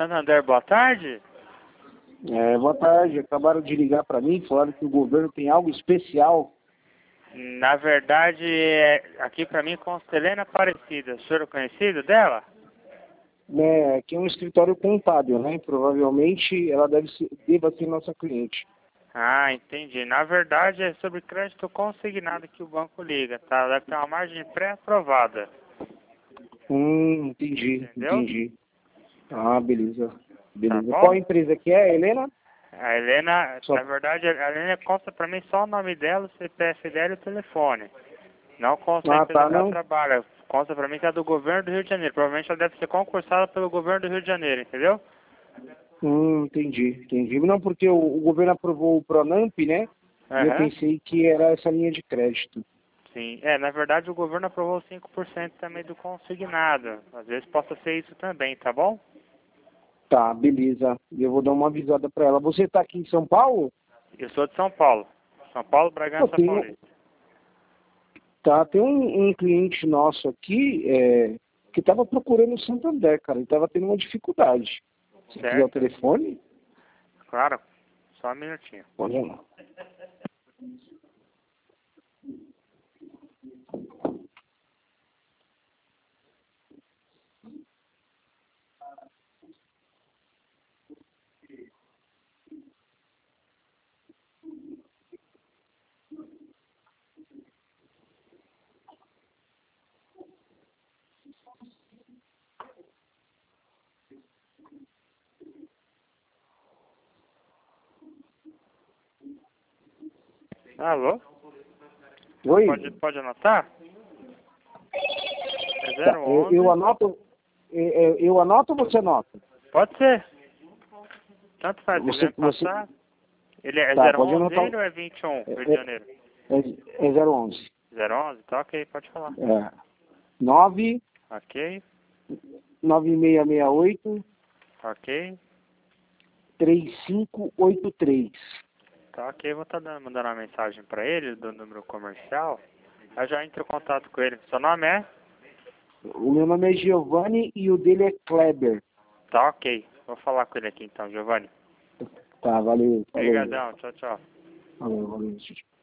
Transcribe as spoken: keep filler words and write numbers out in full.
Santander, boa tarde. É, boa tarde. Acabaram de ligar para mim, falaram que o governo tem algo especial. Na verdade, é, aqui para mim consta Helena Aparecida. O senhor é conhecido dela? Né, aqui é um escritório contábil, né? Provavelmente ela deve ser, deva ser nossa cliente. Ah, entendi. Na verdade, é sobre crédito consignado que o banco liga, tá? Deve ter uma margem pré-aprovada. Hum, entendi, Entendeu? entendi. Ah, beleza. Beleza. Tá bom? Qual empresa que é, Helena? A Helena, Só... na verdade, a Helena consta para mim só o nome dela, o C P F dela e o telefone. Não consta a Ah, empresa tá, que ela não. trabalha. Consta para mim que é do governo do Rio de Janeiro. Provavelmente ela deve ser concursada pelo governo do Rio de Janeiro, entendeu? Hum, entendi, entendi. Não, porque o, o governo aprovou o Pronamp, né? E eu Aham. pensei que era essa linha de crédito. Sim. É, na verdade o governo aprovou cinco por cento também do consignado. Às vezes possa ser isso também, tá bom? Tá, beleza. Eu vou dar uma avisada para ela. Você tá aqui em São Paulo? Eu sou de São Paulo. São Paulo, Eu Bragança tenho, Paulista. tá, tem um, um cliente nosso aqui é, que estava procurando o Santander, cara. Ele estava tendo uma dificuldade. Se quiser o Certo? telefone, Claro. Só um minutinho. pode ir lá. Alô? Oi? Pode, pode anotar? É Tá, zero eu, eu onze. anoto. Eu, eu eu anoto ou você anota? Pode ser. Tanto faz. Se Você, quiser você, passar. Ele é tá, zero pode onze anotar. ele ou é vinte e um, É, Rio de é, Janeiro? é, é zero onze. zero onze? Tá ok, pode falar. É, nove Ok, nove seis seis oito ok. três cinco oito três. Tá ok, vou estar tá mandando uma mensagem pra ele do número comercial. Eu já entro em contato com ele. Seu nome é? O meu nome é Giovanni e o dele é Kleber. Tá ok. Vou falar com ele aqui então, Giovanni. Tá, valeu, falou. Obrigadão, tchau, tchau. Valeu, valeu.